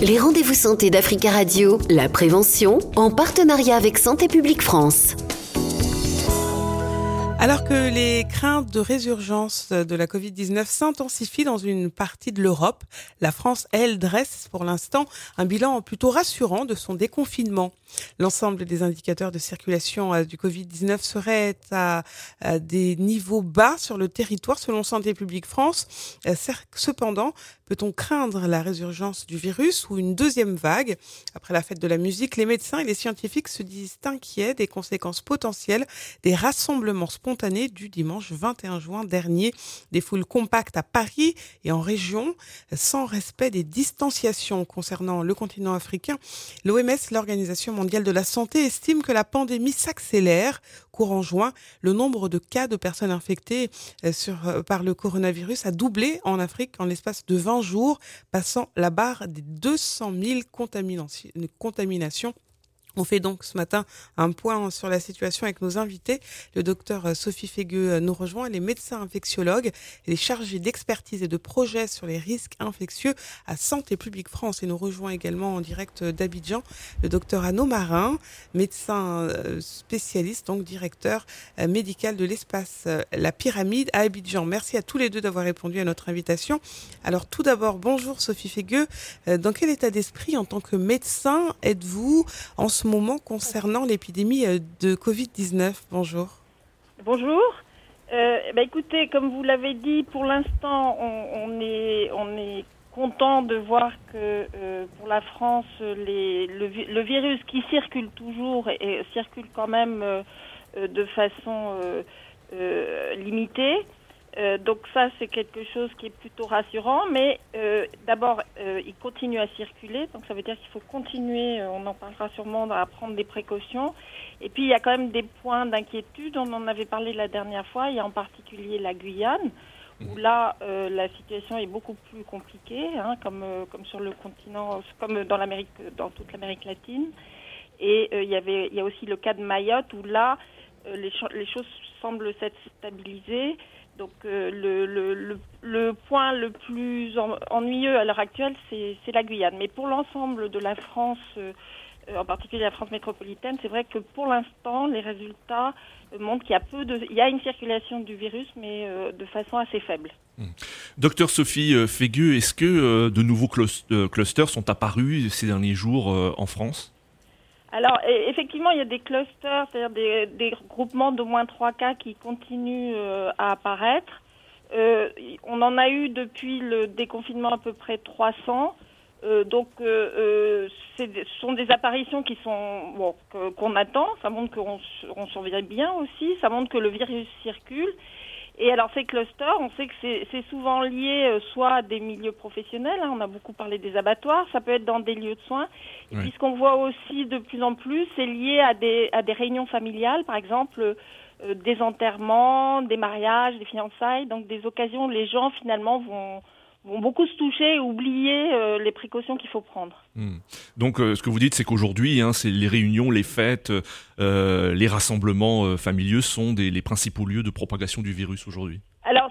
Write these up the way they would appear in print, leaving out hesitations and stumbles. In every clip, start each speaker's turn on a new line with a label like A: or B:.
A: Les rendez-vous santé d'Africa Radio, la prévention, en partenariat avec Santé publique France.
B: Alors que les craintes de résurgence de la Covid-19 s'intensifient dans une partie de l'Europe, la France, elle, dresse pour l'instant un bilan plutôt rassurant de son déconfinement. L'ensemble des indicateurs de circulation du Covid-19 seraient à des niveaux bas sur le territoire selon Santé publique France. Cependant, peut-on craindre la résurgence du virus ou une deuxième vague ? Après la fête de la musique, les médecins et les scientifiques se disent inquiets des conséquences potentielles des rassemblements spontanés du dimanche 21 juin dernier. Des foules compactes à Paris et en région, sans respect des distanciations. Concernant le continent africain, l'OMS, l'Organisation mondiale de la santé, estime que la pandémie s'accélère. Courant juin, le nombre de cas de personnes infectées par le coronavirus a doublé en Afrique en l'espace de 20 jours, passant la barre des 200 000 contaminations. On fait donc ce matin un point sur la situation avec nos invités. Le docteur Sophie Fégueux nous rejoint. Elle est médecin infectiologue. Elle est chargée d'expertise et de projet sur les risques infectieux à Santé publique France. Et nous rejoint également en direct d'Abidjan le docteur Anneau Marin, médecin spécialiste, donc directeur médical de l'espace La Pyramide à Abidjan. Merci à tous les deux d'avoir répondu à notre invitation. Alors tout d'abord, bonjour Sophie Fégueux. Dans quel état d'esprit en tant que médecin êtes-vous en ce moment concernant l'épidémie de Covid-19? Bonjour.
C: Bonjour. Écoutez, comme vous l'avez dit, pour l'instant, on est content de voir que pour la France, le virus qui circule toujours et circule quand même de façon limitée. Donc ça, c'est quelque chose qui est plutôt rassurant, mais d'abord, il continue à circuler, donc ça veut dire qu'il faut continuer, on en parlera sûrement, à prendre des précautions. Et puis, il y a quand même des points d'inquiétude, on en avait parlé la dernière fois, il y a en particulier la Guyane, où là, la situation est beaucoup plus compliquée, comme sur le continent, comme dans toute l'Amérique latine. Et il y a aussi le cas de Mayotte, où là, les choses semblent s'être stabilisées. Donc le point le plus ennuyeux à l'heure actuelle, c'est la Guyane. Mais pour l'ensemble de la France, en particulier la France métropolitaine, c'est vrai que pour l'instant, les résultats montrent qu'il y a une circulation du virus, mais de façon assez faible.
D: Docteur Sophie Fégueux, est-ce que de nouveaux clusters sont apparus ces derniers jours en France ?
C: Alors, effectivement, il y a des clusters, c'est-à-dire des groupements d'au moins 3 cas qui continuent à apparaître. On en a eu depuis le déconfinement à peu près 300. Ce sont des apparitions qui sont qu'on attend. Ça montre qu'on surveille bien aussi. Ça montre que le virus circule. Et alors ces clusters, on sait que c'est souvent lié soit à des milieux professionnels, on a beaucoup parlé des abattoirs, ça peut être dans des lieux de soins. Et puis ce qu'on voit aussi de plus en plus, c'est lié à des réunions familiales, par exemple des enterrements, des mariages, des fiançailles, donc des occasions où les gens finalement vont beaucoup se toucher et oublier les précautions qu'il faut prendre.
D: Donc ce que vous dites, c'est qu'aujourd'hui, c'est les réunions, les fêtes, les rassemblements familiaux sont les principaux lieux de propagation du virus aujourd'hui.
C: Alors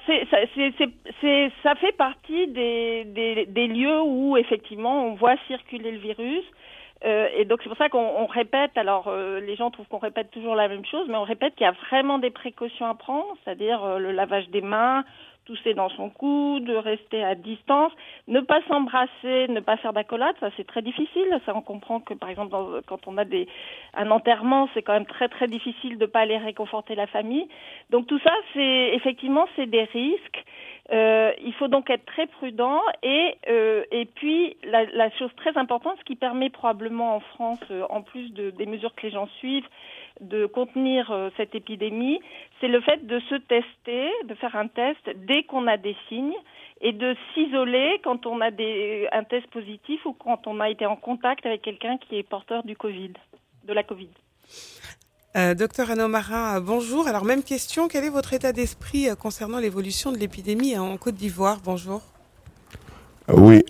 C: ça fait partie des lieux où effectivement on voit circuler le virus. Et donc c'est pour ça qu'on répète, alors les gens trouvent qu'on répète toujours la même chose, mais on répète qu'il y a vraiment des précautions à prendre, c'est-à-dire le lavage des mains, tousser dans son coude, rester à distance, ne pas s'embrasser, ne pas faire d'accolade, ça c'est très difficile. Ça on comprend que par exemple quand on a un enterrement, c'est quand même très très difficile de pas aller réconforter la famille. Donc tout ça c'est des risques. Il faut donc être très prudent et puis la chose très importante, ce qui permet probablement en France, en plus des mesures que les gens suivent, de contenir cette épidémie, c'est le fait de se tester, de faire un test dès qu'on a des signes et de s'isoler quand on a un test positif ou quand on a été en contact avec quelqu'un qui est porteur de la Covid.
B: Docteur Anneau Marin, bonjour. Alors même question, quel est votre état d'esprit concernant l'évolution de l'épidémie en Côte d'Ivoire? Bonjour.
E: Oui,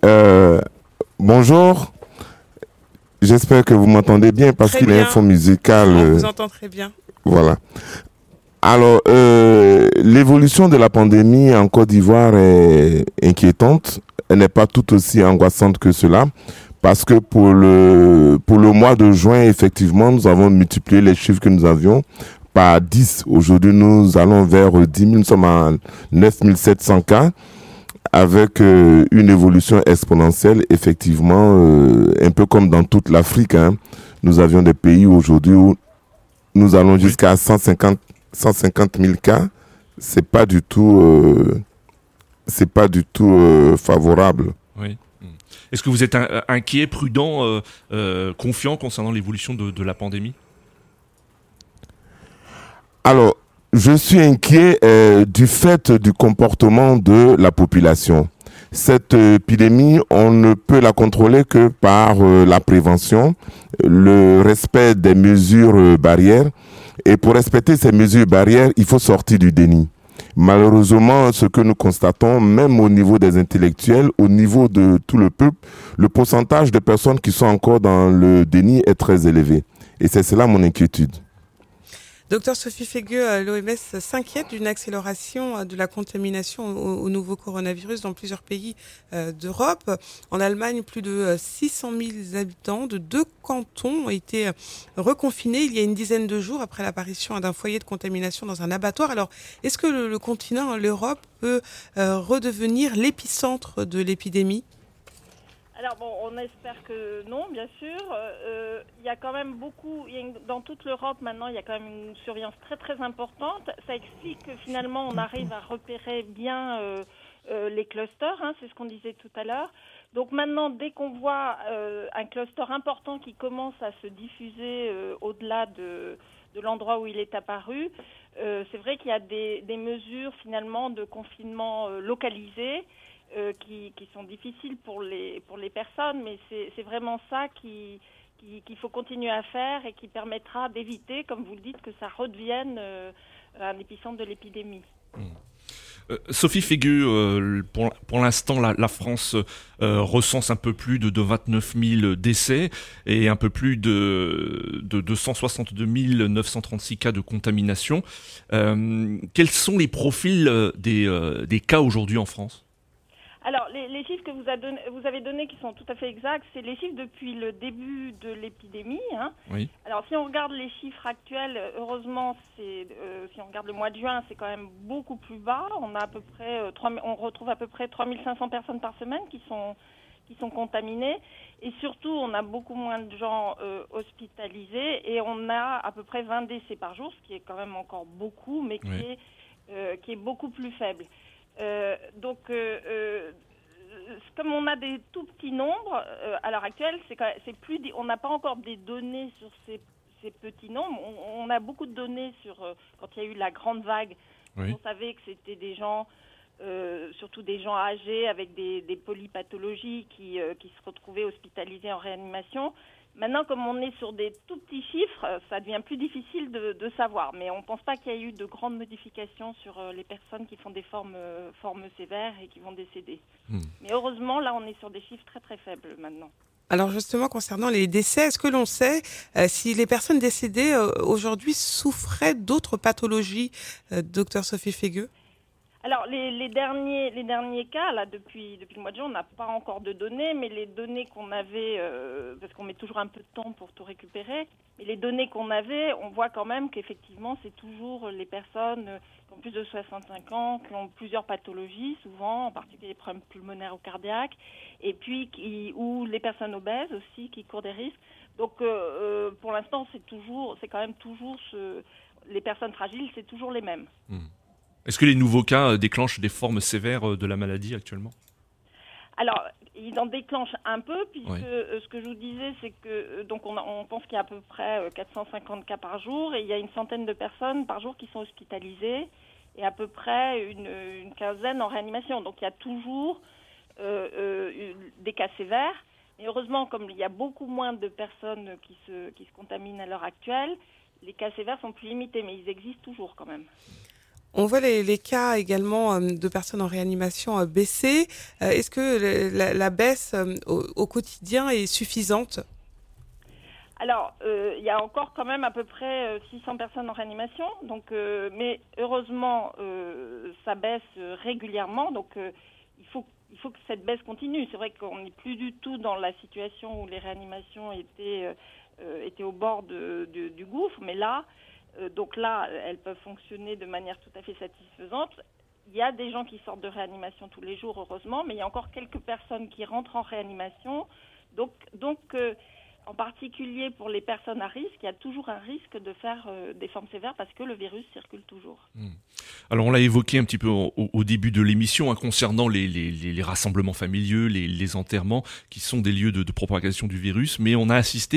E: bonjour. J'espère que vous m'entendez bien parce qu'il y a un fond musical.
B: On vous entend très bien.
E: Voilà. Alors, l'évolution de la pandémie en Côte d'Ivoire est inquiétante. Elle n'est pas tout aussi angoissante que cela Parce que pour le mois de juin, effectivement, nous avons multiplié les chiffres que nous avions par 10. Aujourd'hui, nous allons vers 10 000, nous sommes à 9 700 cas, avec une évolution exponentielle, effectivement, un peu comme dans toute l'Afrique. Hein. Nous avions des pays aujourd'hui où nous allons jusqu'à 150 000 cas. C'est pas du tout favorable.
D: Oui. Est-ce que vous êtes inquiet, prudent, confiant concernant l'évolution de la pandémie ?
E: Alors, je suis inquiet du fait du comportement de la population. Cette épidémie, on ne peut la contrôler que par la prévention, le respect des mesures barrières. Et pour respecter ces mesures barrières, il faut sortir du déni. Malheureusement, ce que nous constatons, même au niveau des intellectuels, au niveau de tout le peuple, le pourcentage de personnes qui sont encore dans le déni est très élevé. Et c'est cela mon inquiétude.
B: Docteur Sophie Fégueux, l'OMS s'inquiète d'une accélération de la contamination au nouveau coronavirus dans plusieurs pays d'Europe. En Allemagne, plus de 600 000 habitants de 2 cantons ont été reconfinés il y a une dizaine de jours après l'apparition d'un foyer de contamination dans un abattoir. Alors, est-ce que le continent, l'Europe, peut redevenir l'épicentre de l'épidémie ?
C: Alors bon, on espère que non, bien sûr. Il y a quand même dans toute l'Europe maintenant, il y a quand même une surveillance très très importante. Ça explique que finalement on arrive à repérer bien les clusters, hein, c'est ce qu'on disait tout à l'heure. Donc maintenant, dès qu'on voit un cluster important qui commence à se diffuser au-delà de l'endroit où il est apparu, c'est vrai qu'il y a des mesures finalement de confinement localisées. Qui sont difficiles pour les personnes, mais c'est vraiment ça qu'il faut continuer à faire et qui permettra d'éviter, comme vous le dites, que ça redevienne un épicentre de l'épidémie.
D: Sophie Fégueux, pour l'instant, la France recense un peu plus de 29 000 décès et un peu plus de 262 936 cas de contamination. Quels sont les profils des cas aujourd'hui en France ?
C: Alors, les chiffres que vous avez donnés qui sont tout à fait exacts, c'est les chiffres depuis le début de l'épidémie. Hein. Oui. Alors, si on regarde les chiffres actuels, heureusement, si on regarde le mois de juin, c'est quand même beaucoup plus bas. On a à peu près on retrouve à peu près 3500 personnes par semaine qui sont contaminées. Et surtout, on a beaucoup moins de gens hospitalisés et on a à peu près 20 décès par jour, ce qui est quand même encore beaucoup, mais qui est beaucoup plus faible. Comme on a des tout petits nombres à l'heure actuelle, on n'a pas encore des données sur ces petits nombres. On a beaucoup de données sur quand il y a eu la grande vague. Oui. On savait que c'était des gens, surtout des gens âgés avec des polypathologies qui se retrouvaient hospitalisés en réanimation. Maintenant, comme on est sur des tout petits chiffres, ça devient plus difficile de savoir. Mais on ne pense pas qu'il y ait eu de grandes modifications sur les personnes qui font des formes sévères et qui vont décéder. Mais heureusement, là, on est sur des chiffres très très faibles maintenant.
B: Alors justement, concernant les décès, est-ce que l'on sait si les personnes décédées aujourd'hui souffraient d'autres pathologies, docteur Sophie Fégueux ?
C: Alors, les derniers cas, là, depuis le mois de juin, on n'a pas encore de données, mais les données qu'on avait, parce qu'on met toujours un peu de temps pour tout récupérer, mais les données qu'on avait, on voit quand même qu'effectivement, c'est toujours les personnes qui ont plus de 65 ans, qui ont plusieurs pathologies, souvent, en particulier les problèmes pulmonaires ou cardiaques, et puis ou les personnes obèses aussi, qui courent des risques. Donc, pour l'instant, c'est quand même toujours les personnes fragiles, c'est toujours les mêmes.
D: Est-ce que les nouveaux cas déclenchent des formes sévères de la maladie actuellement ?
C: Alors, ils en déclenchent un peu, puisque ce que je vous disais, c'est que donc on pense qu'il y a à peu près 450 cas par jour, et il y a une centaine de personnes par jour qui sont hospitalisées, et à peu près une quinzaine en réanimation. Donc il y a toujours des cas sévères, mais heureusement, comme il y a beaucoup moins de personnes qui se contaminent à l'heure actuelle, les cas sévères sont plus limités, mais ils existent toujours quand même.
B: On voit les cas également de personnes en réanimation baisser. Est-ce que la baisse au quotidien est suffisante ?
C: Alors, il y a encore quand même à peu près 600 personnes en réanimation, donc, mais heureusement, ça baisse régulièrement. Donc, il faut il faut que cette baisse continue. C'est vrai qu'on n'est plus du tout dans la situation où les réanimations étaient au bord du gouffre, mais là, elles peuvent fonctionner de manière tout à fait satisfaisante. Il y a des gens qui sortent de réanimation tous les jours, heureusement, mais il y a encore quelques personnes qui rentrent en réanimation. Donc, en particulier pour les personnes à risque, il y a toujours un risque de faire des formes sévères parce que le virus circule toujours.
D: Alors on l'a évoqué un petit peu au début de l'émission, concernant les rassemblements familiaux, les enterrements, qui sont des lieux de propagation du virus, mais on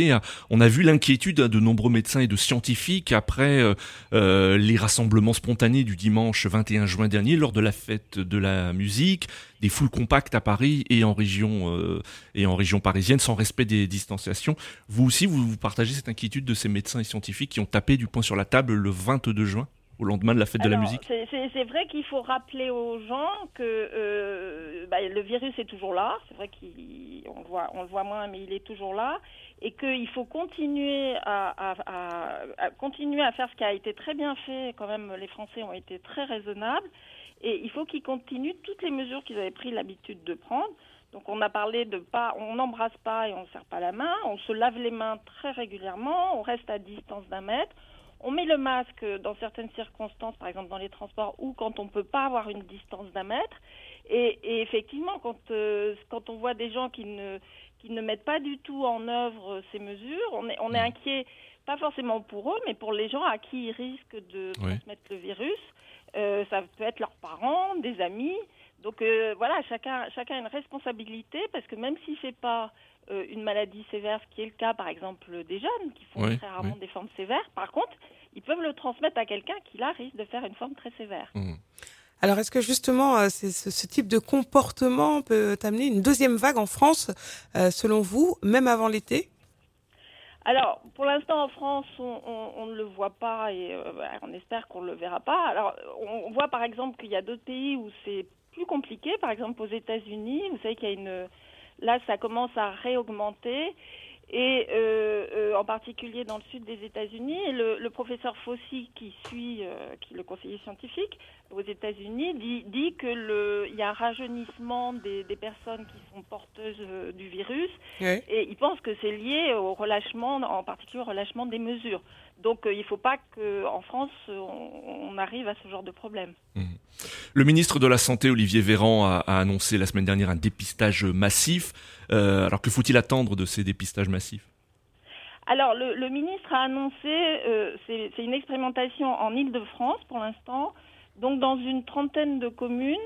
D: a vu l'inquiétude de nombreux médecins et de scientifiques après les rassemblements spontanés du dimanche 21 juin dernier lors de la fête de la musique, des foules compactes à Paris et en région parisienne sans respect des distanciations. Vous aussi, vous partagez cette inquiétude de ces médecins et scientifiques qui ont tapé du poing sur la table le 22 juin, au lendemain de la fête de la musique?
C: C'est vrai qu'il faut rappeler aux gens que le virus est toujours là. C'est vrai on le voit moins, mais il est toujours là. Et qu'il faut continuer à faire ce qui a été très bien fait. Quand même, les Français ont été très raisonnables. Et il faut qu'ils continuent toutes les mesures qu'ils avaient pris l'habitude de prendre. Donc on a parlé on n'embrasse pas et on ne serre pas la main, on se lave les mains très régulièrement, on reste à distance d'1 mètre, on met le masque dans certaines circonstances, par exemple dans les transports ou quand on ne peut pas avoir une distance d'1 mètre. Et effectivement, quand on voit des gens qui ne mettent pas du tout en œuvre ces mesures, on est inquiet, pas forcément pour eux, mais pour les gens à qui ils risquent de transmettre le virus. Ça peut être leurs parents, des amis. Donc chacun a une responsabilité parce que même si c'est pas une maladie sévère, ce qui est le cas par exemple des jeunes qui font très rarement des formes sévères, par contre, ils peuvent le transmettre à quelqu'un qui là risque de faire une forme très sévère.
B: Alors est-ce que justement ce type de comportement peut amener une deuxième vague en France, selon vous, même avant l'été ?
C: Alors, pour l'instant, en France, on ne le voit pas et on espère qu'on ne le verra pas. Alors, on voit par exemple qu'il y a d'autres pays où c'est plus compliqué. Par exemple, aux États-Unis, vous savez qu'il y a là, ça commence à réaugmenter. Et en particulier dans le sud des États-Unis, et le professeur Fauci qui est le conseiller scientifique aux États-Unis, dit que il y a un rajeunissement des personnes qui sont porteuses du virus, et il pense que c'est lié au relâchement, en particulier au relâchement des mesures. Donc il ne faut pas qu'en France on arrive à ce genre de problème.
D: Le ministre de la Santé, Olivier Véran, a annoncé la semaine dernière un dépistage massif. Alors que faut-il attendre de ces dépistages massifs ?
C: Alors le ministre a annoncé, c'est une expérimentation en Île-de-France pour l'instant, donc dans une trentaine de communes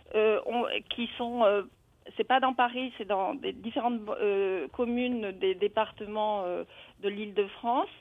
C: qui sont, c'est pas dans Paris, c'est dans des différentes communes des départements de l'Île-de-France.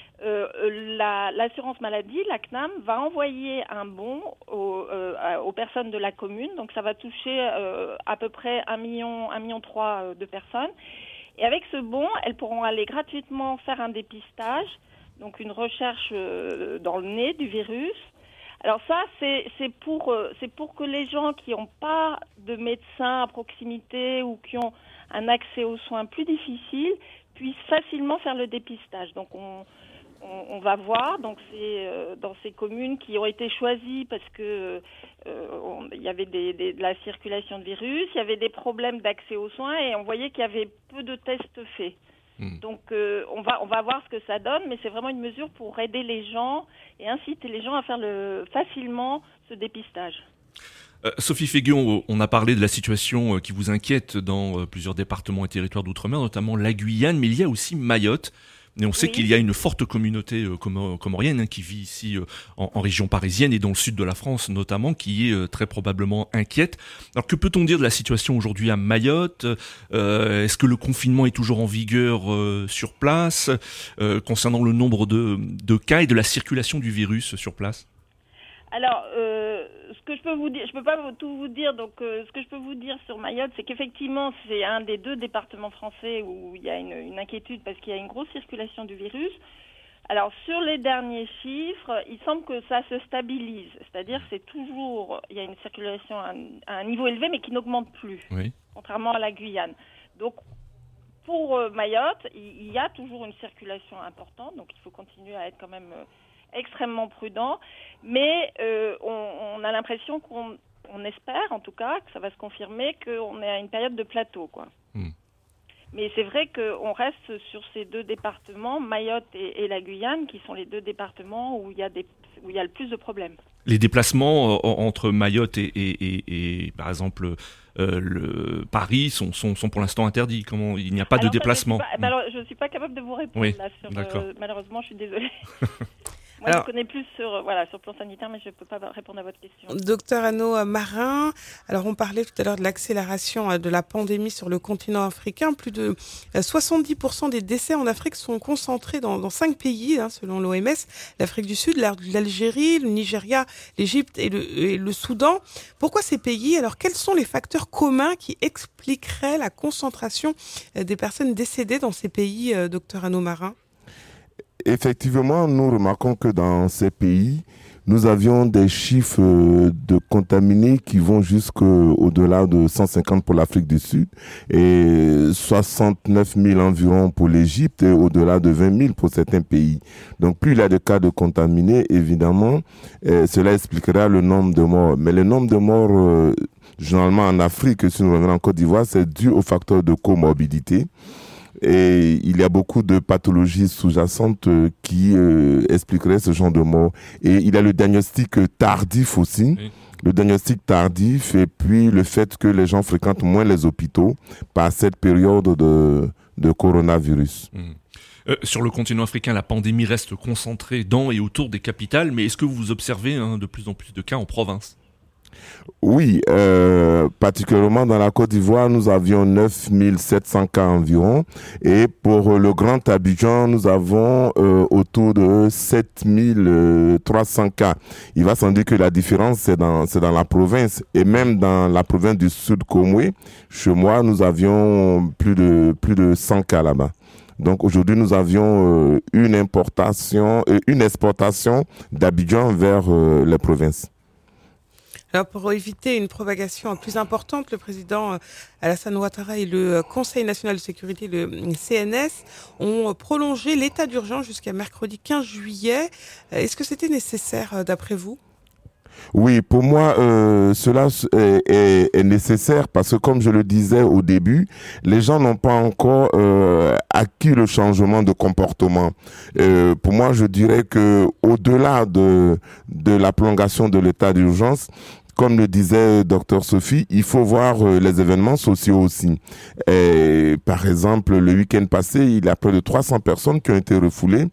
C: L'assurance maladie, la CNAM, va envoyer un bon aux personnes de la commune. Donc ça va toucher à peu près 1,3 million de personnes. Et avec ce bon, elles pourront aller gratuitement faire un dépistage, donc une recherche dans le nez du virus. Alors ça, c'est pour que les gens qui n'ont pas de médecin à proximité ou qui ont un accès aux soins plus difficile puissent facilement faire le dépistage. Donc on va voir, donc c'est dans ces communes qui ont été choisies parce que il y avait de la circulation de virus, il y avait des problèmes d'accès aux soins et on voyait qu'il y avait peu de tests faits. Donc on va voir ce que ça donne, mais c'est vraiment une mesure pour aider les gens et inciter les gens à faire facilement ce dépistage.
D: Sophie Fégueux, on a parlé de la situation qui vous inquiète dans plusieurs départements et territoires d'outre-mer, notamment la Guyane, mais il y a aussi Mayotte. Et on sait qu'il y a une forte communauté comorienne qui vit ici en région parisienne et dans le sud de la France notamment, qui est très probablement inquiète. Alors que peut-on dire de la situation aujourd'hui à Mayotte ? Est-ce que le confinement est toujours en vigueur sur place concernant le nombre de cas et de la circulation du virus sur place ?
C: Alors, ce que je peux vous dire, je peux pas tout vous dire, donc ce que je peux vous dire sur Mayotte, c'est qu'effectivement, c'est un des 2 départements français où il y a une inquiétude parce qu'il y a une grosse circulation du virus. Alors, sur les derniers chiffres, il semble que ça se stabilise, c'est-à-dire c'est toujours, il y a une circulation à un niveau élevé, mais qui n'augmente plus, contrairement à la Guyane. Donc, pour Mayotte, il y a toujours une circulation importante, donc il faut continuer à être quand même extrêmement prudent, mais on a l'impression on espère en tout cas que ça va se confirmer qu'on est à une période de plateau, quoi. Mais c'est vrai qu'on reste sur ces deux départements, Mayotte et la Guyane, qui sont les deux départements où il y a le plus de problèmes.
D: Les déplacements entre Mayotte et par exemple Paris sont pour l'instant interdits. Il n'y a pas de déplacement.
C: Je ne suis pas capable de vous répondre là. Malheureusement, je suis désolée. Moi, je connais plus sur le plan sanitaire, mais je ne peux pas répondre à votre question.
B: Docteur Anneau Marin, alors on parlait tout à l'heure de l'accélération de la pandémie sur le continent africain. Plus de 70% des décès en Afrique sont concentrés dans 5 pays, selon l'OMS. L'Afrique du Sud, l'Algérie, le Nigeria, l'Égypte et le Soudan. Pourquoi ces pays? Alors, quels sont les facteurs communs qui expliqueraient la concentration des personnes décédées dans ces pays, docteur Anneau Marin?
E: Effectivement, nous remarquons que dans ces pays, nous avions des chiffres de contaminés qui vont jusqu'au-delà de 150 pour l'Afrique du Sud et 69 000 environ pour l'Égypte et au-delà de 20 000 pour certains pays. Donc plus il y a de cas de contaminés, évidemment, cela expliquera le nombre de morts. Mais le nombre de morts, généralement en Afrique, si nous revenons en Côte d'Ivoire, c'est dû au facteur de comorbidité. Et il y a beaucoup de pathologies sous-jacentes qui expliqueraient ce genre de mort. Et il y a le diagnostic tardif aussi. Oui. Le diagnostic tardif et puis le fait que les gens fréquentent moins les hôpitaux par cette période de coronavirus.
D: Sur le continent africain, la pandémie reste concentrée dans et autour des capitales. Mais est-ce que vous observez de plus en plus de cas en province ?
E: Oui, particulièrement dans la Côte d'Ivoire, nous avions 9700 cas environ. Et pour le Grand Abidjan, nous avons autour de 7300 cas. Il va sans dire que la différence, c'est dans la province. Et même dans la province du Sud Komwe, chez moi, nous avions plus de 100 cas là-bas. Donc aujourd'hui, nous avions une exportation d'Abidjan vers les provinces.
B: Alors pour éviter une propagation plus importante, le président Alassane Ouattara et le Conseil national de sécurité, le CNS, ont prolongé l'état d'urgence jusqu'à mercredi 15 juillet. Est-ce que c'était nécessaire d'après vous ?
E: Oui, pour moi, cela est nécessaire parce que, comme je le disais au début, les gens n'ont pas encore acquis le changement de comportement. Pour moi, je dirais que au-delà de la prolongation de l'état d'urgence, comme le disait Dr Sophie, il faut voir les événements sociaux aussi. Par exemple, le week-end passé, il y a près de 300 personnes qui ont été refoulées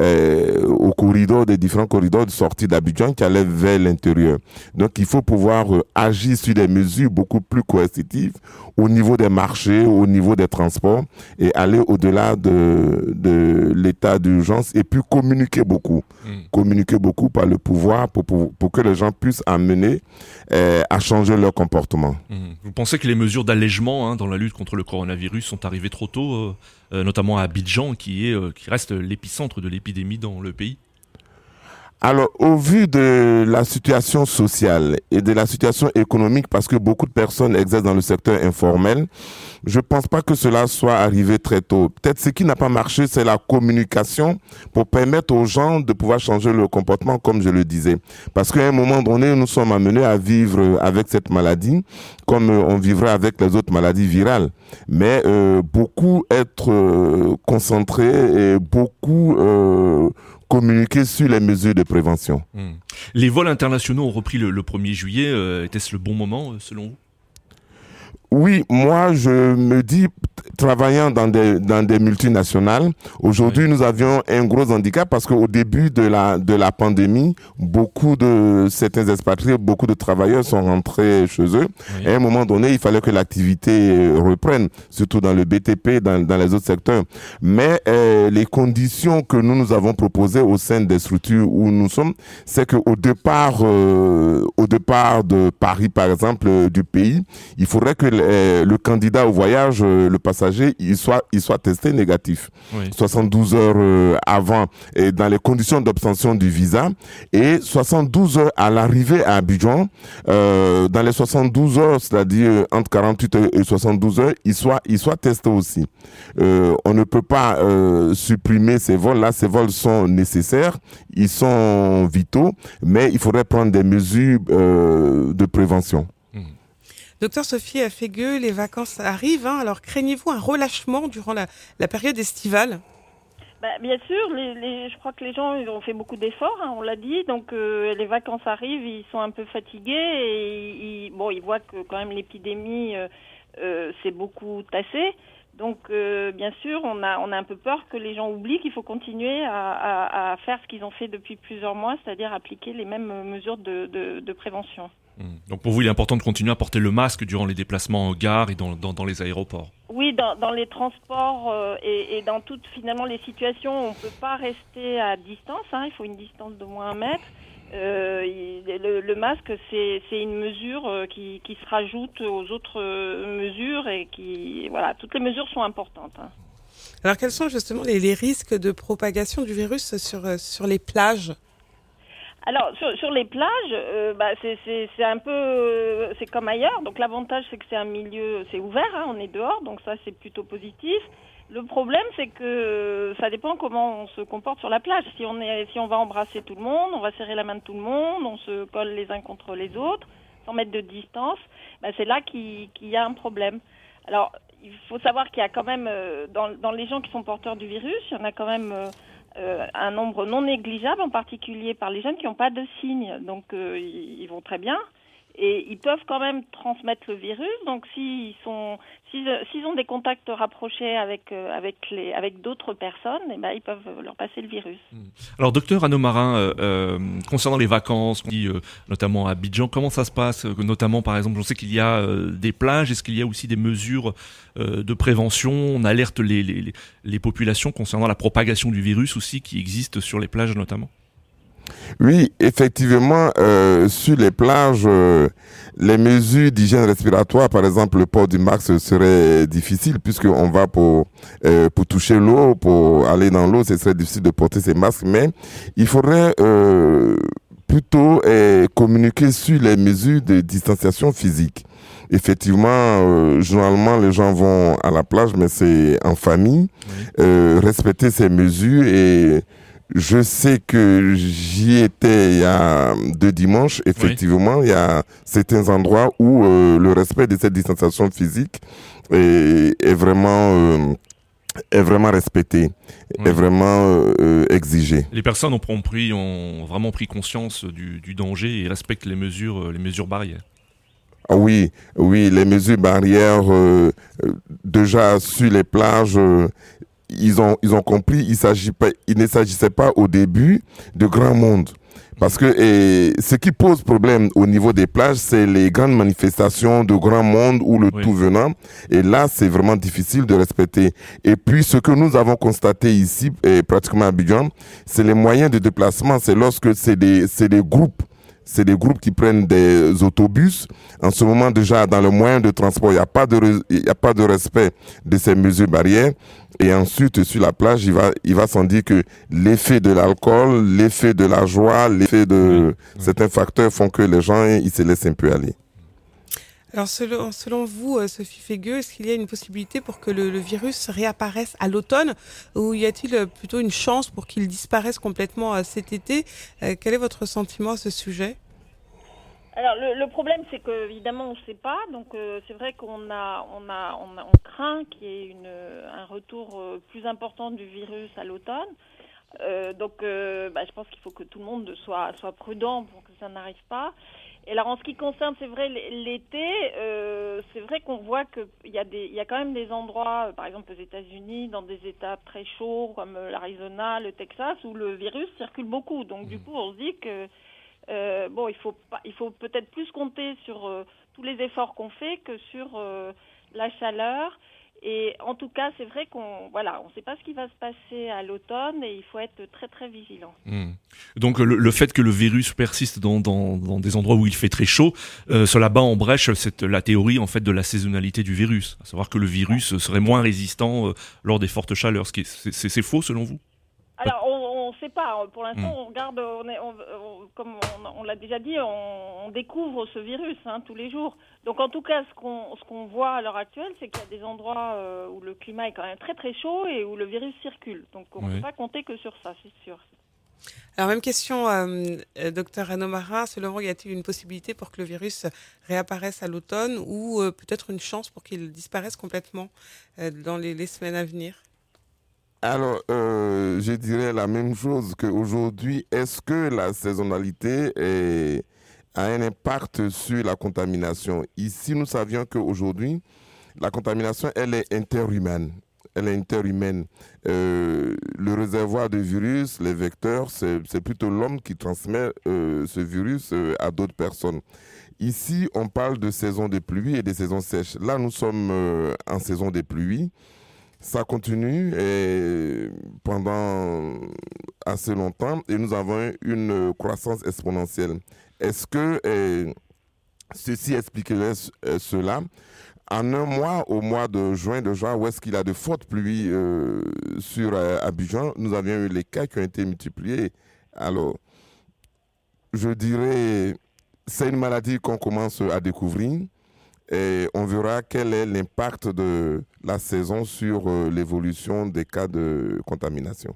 E: des différents corridors de sortie d'Abidjan qui allaient vers l'intérieur. Donc, il faut pouvoir agir sur des mesures beaucoup plus coercitives au niveau des marchés, au niveau des transports et aller au-delà de l'état d'urgence et puis communiquer beaucoup. Communiquer beaucoup par le pouvoir pour que les gens puissent amener à changer leur comportement.
D: Vous pensez que les mesures d'allègement dans la lutte contre le coronavirus sont arrivées trop tôt, notamment à Abidjan, qui reste l'épicentre de l'épidémie dans le pays ?
E: Alors, au vu de la situation sociale et de la situation économique, parce que beaucoup de personnes exercent dans le secteur informel, je pense pas que cela soit arrivé très tôt. Peut-être ce qui n'a pas marché, c'est la communication pour permettre aux gens de pouvoir changer leur comportement, comme je le disais. Parce qu'à un moment donné, nous sommes amenés à vivre avec cette maladie comme on vivrait avec les autres maladies virales. Mais beaucoup être concentrés et beaucoup communiquer sur les mesures de prévention.
D: Les vols internationaux ont repris le 1er juillet. Était-ce le bon moment, selon vous ?
E: Oui, moi, je me dis, travaillant dans des multinationales, aujourd'hui, nous avions un gros handicap parce qu'au début de la pandémie, beaucoup de certains expatriés, beaucoup de travailleurs sont rentrés chez eux. Oui. Et à un moment donné, il fallait que l'activité reprenne, surtout dans le BTP, dans les autres secteurs. Mais les conditions que nous avons proposées au sein des structures où nous sommes, c'est qu'au départ de Paris, par exemple, du pays, il faudrait que le candidat au voyage, le passager passagers, ils soient testés négatifs.
D: Oui.
E: 72 heures avant, et dans les conditions d'obtention du visa, et 72 heures à l'arrivée à Abidjan. Dans les 72 heures, c'est-à-dire entre 48 et 72 heures, ils soient testés aussi. On ne peut pas supprimer ces vols-là. Ces vols sont nécessaires, ils sont vitaux, mais il faudrait prendre des mesures de prévention.
B: Docteur Sophie Fégueux, les vacances arrivent, hein, alors craignez-vous un relâchement durant la période estivale ?
C: Bien sûr, je crois que les gens ils ont fait beaucoup d'efforts, hein, on l'a dit, donc les vacances arrivent, ils sont un peu fatigués et ils voient que quand même l'épidémie s'est beaucoup tassée. Donc bien sûr, on a un peu peur que les gens oublient qu'il faut continuer à faire ce qu'ils ont fait depuis plusieurs mois, c'est-à-dire appliquer les mêmes mesures de prévention.
D: Donc pour vous, il est important de continuer à porter le masque durant les déplacements en gare et dans les aéroports.
C: Oui, dans les transports et dans toutes finalement les situations, on ne peut pas rester à distance. Hein, il faut une distance d'au moins 1 mètre. Le masque, c'est une mesure qui se rajoute aux autres mesures et toutes les mesures sont importantes. Hein.
B: Alors quels sont justement les risques de propagation du virus sur les plages ?
C: Alors sur les plages, c'est un peu c'est comme ailleurs. Donc l'avantage c'est que c'est un milieu, c'est ouvert, hein, on est dehors, donc ça c'est plutôt positif. Le problème c'est que ça dépend comment on se comporte sur la plage. Si on va embrasser tout le monde, on va serrer la main de tout le monde, on se colle les uns contre les autres, sans mettre de distance, c'est là qu'il y a un problème. Alors il faut savoir qu'il y a quand même dans les gens qui sont porteurs du virus, il y en a quand même un nombre non négligeable, en particulier par les jeunes qui n'ont pas de signes. Donc ils vont très bien et ils peuvent quand même transmettre le virus. Donc s'ils ont des contacts rapprochés avec d'autres personnes, ils peuvent leur passer le virus.
D: Alors docteur Anneau Marin, concernant les vacances, notamment à Abidjan, comment ça se passe ? Notamment par exemple, on sait qu'il y a des plages, est-ce qu'il y a aussi des mesures de prévention ? On alerte les populations concernant la propagation du virus aussi qui existe sur les plages notamment ?
E: Oui, effectivement, sur les plages, les mesures d'hygiène respiratoire, par exemple le port du masque serait difficile puisqu'on va pour toucher l'eau, pour aller dans l'eau, ce serait difficile de porter ces masques, mais il faudrait plutôt communiquer sur les mesures de distanciation physique. Effectivement, généralement, les gens vont à la plage, mais c'est en famille. Respecter ces mesures et je sais que j'y étais il y a 2 dimanches. Effectivement, il y a certains endroits où le respect de cette distanciation physique est vraiment respecté, est vraiment exigé.
D: Les personnes ont vraiment pris conscience du danger et respectent les mesures barrières.
E: Ah oui, les mesures barrières déjà sur les plages. Ils ont compris, il ne s'agissait pas au début de grand monde. Parce que ce qui pose problème au niveau des plages, c'est les grandes manifestations de grand monde ou le tout venant. Et là, c'est vraiment difficile de respecter. Et puis, ce que nous avons constaté ici, pratiquement à Abidjan, c'est les moyens de déplacement. C'est lorsque c'est des groupes. C'est des groupes qui prennent des autobus. En ce moment, déjà, dans le moyen de transport, il n'y a pas de respect de ces mesures barrières. Et ensuite, sur la plage, il va sans dire que l'effet de l'alcool, l'effet de la joie, l'effet de certains facteurs font que les gens, ils se laissent un peu aller.
B: Alors, selon vous, Sophie Fégueux, est-ce qu'il y a une possibilité pour que le virus réapparaisse à l'automne ou y a-t-il plutôt une chance pour qu'il disparaisse complètement cet été ? Quel est votre sentiment à ce sujet ?
C: Alors, le problème, c'est qu'évidemment, on ne sait pas. Donc, c'est vrai qu'on craint qu'il y ait un retour plus important du virus à l'automne. Je pense qu'il faut que tout le monde soit prudent pour que ça n'arrive pas. Et alors en ce qui concerne, c'est vrai, l'été, c'est vrai qu'on voit qu'il y a quand même des endroits, par exemple aux États-Unis, dans des États très chauds comme l'Arizona, le Texas, où le virus circule beaucoup. Donc du coup, on se dit que il faut peut-être plus compter sur tous les efforts qu'on fait que sur la chaleur. Et en tout cas, c'est vrai qu'on ne sait pas ce qui va se passer à l'automne et il faut être très très vigilant.
D: Donc le fait que le virus persiste dans des endroits où il fait très chaud, cela bat en brèche la théorie en fait de la saisonnalité du virus, à savoir que le virus serait moins résistant lors des fortes chaleurs. C'est faux selon vous?
C: Alors, on ne sait pas. Pour l'instant, on regarde, comme on l'a déjà dit, on découvre ce virus tous les jours. Donc, en tout cas, ce qu'on voit à l'heure actuelle, c'est qu'il y a des endroits où le climat est quand même très très chaud et où le virus circule. Donc, on ne peut pas compter que sur ça, c'est sûr.
B: Alors, même question, docteur Anno Marin. Selon vous, y a-t-il une possibilité pour que le virus réapparaisse à l'automne ou peut-être une chance pour qu'il disparaisse complètement dans les semaines à venir?
E: Alors, je dirais la même chose qu'aujourd'hui. Est-ce que la saisonnalité a un impact sur la contamination? Ici, nous savions qu'aujourd'hui, la contamination, elle est interhumaine. Le réservoir de virus, les vecteurs, c'est plutôt l'homme qui transmet ce virus à d'autres personnes. Ici, on parle de saison des pluies et des saisons sèches. Là, nous sommes en saison des pluies. Ça continue pendant assez longtemps et nous avons une croissance exponentielle. Est-ce que ceci expliquerait cela? En un mois, au mois de juin, où est-ce qu'il y a de fortes pluies sur Abidjan, nous avions eu les cas qui ont été multipliés. Alors, je dirais, c'est une maladie qu'on commence à découvrir. Et on verra quel est l'impact de la saison sur l'évolution des cas de contamination.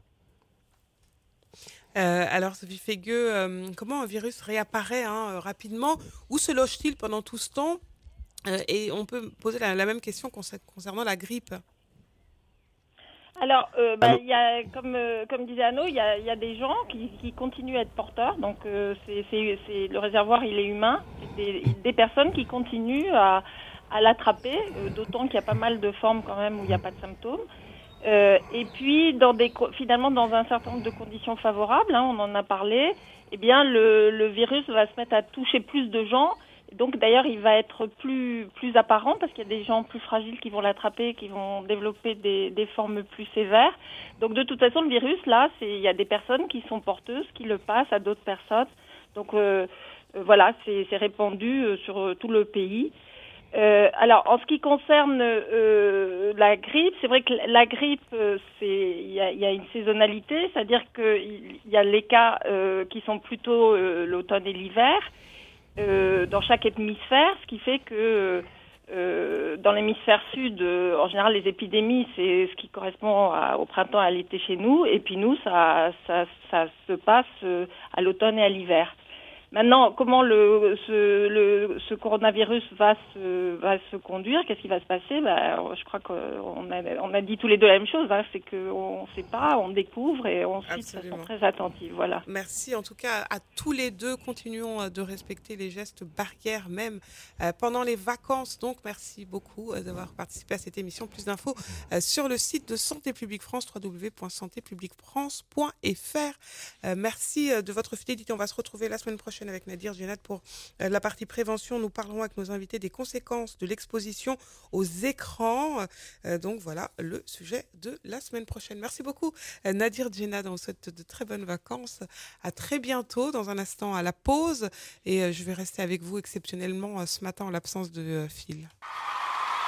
B: Alors, Sophie Fégueux, comment un virus réapparaît rapidement? Où se loge-t-il pendant tout ce temps? Et on peut poser la même question concernant la grippe.
C: Alors, y a, comme disait Anno, il y a des gens qui continuent à être porteurs. Donc, le réservoir, il est humain. C'est des personnes qui continuent à l'attraper, d'autant qu'il y a pas mal de formes quand même où il n'y a pas de symptômes. Et puis, finalement, dans un certain nombre de conditions favorables, on en a parlé, eh bien, le virus va se mettre à toucher plus de gens. Donc d'ailleurs, il va être plus apparent parce qu'il y a des gens plus fragiles qui vont l'attraper, qui vont développer des formes plus sévères. Donc de toute façon, le virus, là, il y a des personnes qui sont porteuses, qui le passent à d'autres personnes. Donc voilà, c'est répandu sur tout le pays. Alors en ce qui concerne la grippe, c'est vrai que la grippe, il y a une saisonnalité, c'est-à-dire qu'il y a les cas qui sont plutôt l'automne et l'hiver. Dans chaque hémisphère, ce qui fait que dans l'hémisphère sud, en général, les épidémies, c'est ce qui correspond au printemps et à l'été chez nous, et puis nous, ça se passe à l'automne et à l'hiver. Maintenant, comment ce coronavirus va se conduire? Qu'est-ce qui va se passer? Je crois qu'on a dit tous les deux la même chose. C'est qu'on ne sait pas, on découvre et on suit de façon très attentive. Voilà.
B: Merci en tout cas à tous les deux. Continuons de respecter les gestes barrières même pendant les vacances. Donc merci beaucoup d'avoir participé à cette émission. Plus d'infos sur le site de Santé publique France, www.santépubliquefrance.fr. Merci de votre fidélité. On va se retrouver la semaine prochaine avec Nadir Djenad pour la partie prévention. Nous parlerons avec nos invités des conséquences de l'exposition aux écrans. Donc voilà le sujet de la semaine prochaine. Merci beaucoup Nadir Djenad. On vous souhaite de très bonnes vacances. À très bientôt. Dans un instant à la pause. Et je vais rester avec vous exceptionnellement ce matin en l'absence de Phil.